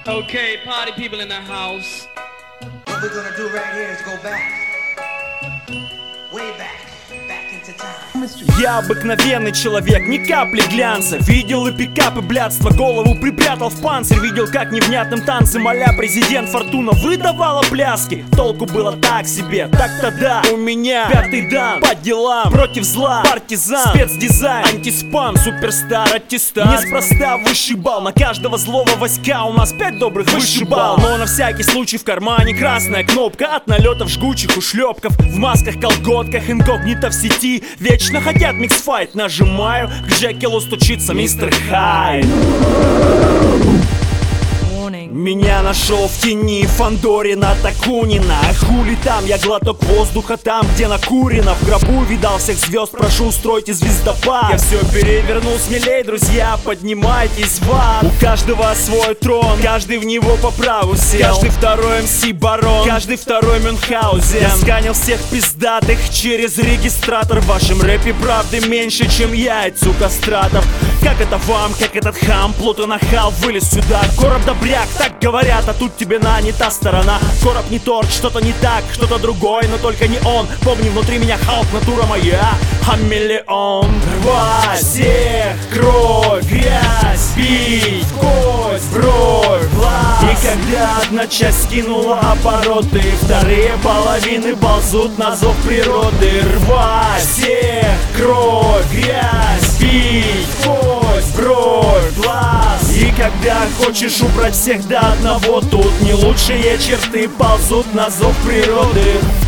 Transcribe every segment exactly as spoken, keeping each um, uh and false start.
Okay, party people in the house. What we're gonna do right here is go back, way back, back into time. Я обыкновенный человек, ни капли глянца. Видел и пикап, и блядство, голову припрятал в панцирь. Видел, как невнятным танцем а-ля президент Фортуна выдавала пляски. Толку было так себе, так-то да. У меня пятый дан, по делам, против зла, партизан, спецдизайн, антиспам, суперстар, аттестат. Неспроста высший бал, на каждого злого Васька у нас пять добрых высший бал. Но на всякий случай в кармане красная кнопка от налетов жгучих ушлепков. В масках, колготках, инкогнито в сети. Вечно хотят миксфайт, нажимаю, к Джекилу стучится мистер Хайд. Меня нашел в тени Фандорина Такунина. Хули там, я глоток воздуха там, где накурено. В гробу видал всех звезд, прошу устройте звездопад. Я все перевернул смелей, друзья, поднимайтесь в ад. У каждого свой трон, каждый в него по праву сел. Каждый второй эм си барон, каждый второй Мюнхгаузен. Я сканил всех пиздатых через регистратор. В вашем рэпе правды меньше, чем яиц у кастратов. Как это вам, как этот хам, плотно нахал вылез сюда. Короб добряк, так говорят, а тут тебе на не та сторона. Короб не торт, что-то не так, что-то другой, но только не он. Помни, внутри меня Халк, натура моя, хамелеон. Рвать всех, кровь, грязь, бить, кость, бровь, глаз. И когда одна часть скинула обороты, вторые половины ползут на зов природы. Рвать всех, кровь, грязь, бить, кость, бровь, глаз. И когда хочешь убрать всех до одного, тут не лучшие черты ползут на зов природы.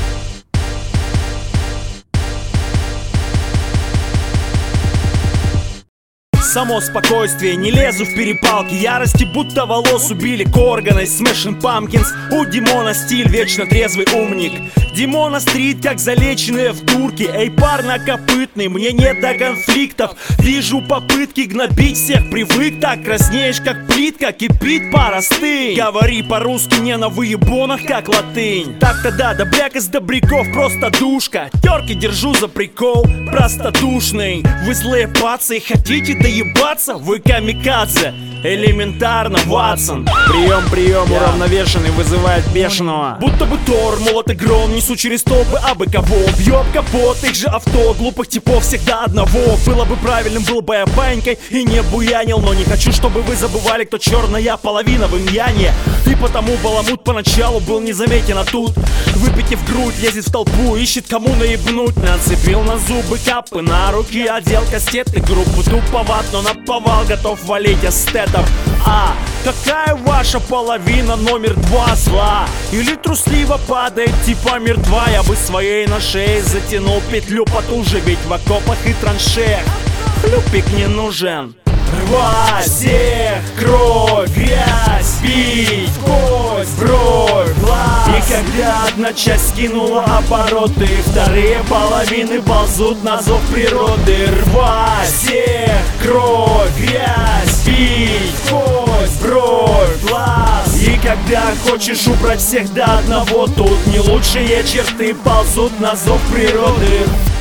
Само спокойствие, не лезу в перепалки. Ярости будто волос убили Коргана из Smashing Pumpkins. У Димона стиль, вечно трезвый умник. Димона стрит, как залеченные в дурке. Эй, парнокопытный, мне не до конфликтов. Вижу попытки гнобить всех, привык так. Краснеешь, как плитка, кипит пара стынь. Говори по-русски не на выебонах, как латынь. Так-то да, добряк из добряков, просто душка. Терки держу за прикол, простодушный. Вы злые пацы и хотите доебаться? Вы камикадзе. Элементарно, Ватсон. Прием, прием, уравновешенный, вызывает бешеного. Будто бы Тор, молот и гром, несу через толпы абы кого. Бьет капот их же авто, глупых типов всегда одного. Было бы правильным, был бы я банькой и не буянил. Но не хочу, чтобы вы забывали, кто черная половина в иньяне. И потому баламут поначалу был незаметен, а тут, выпитив грудь, лезет в толпу, ищет кому наебнуть. Нацепил на зубы капы, на руки одел кастеты. Группу туповат, но наповал, готов валить эстет. А какая ваша половина номер два зла? Или трусливо падает типа мертва? Я бы своей на шее затянул петлю потуже, ведь в окопах и траншеях хлюпик не нужен. Рвать всех, кровь, грязь, бить, кость, бровь, глаз. И когда одна часть скинула обороты, вторые половины ползут на зов природы. Рвать всех, кровь, грязь, бить, кость, бровь, глаз. И когда хочешь убрать всех до одного, тут не лучшие черты ползут на зов природы.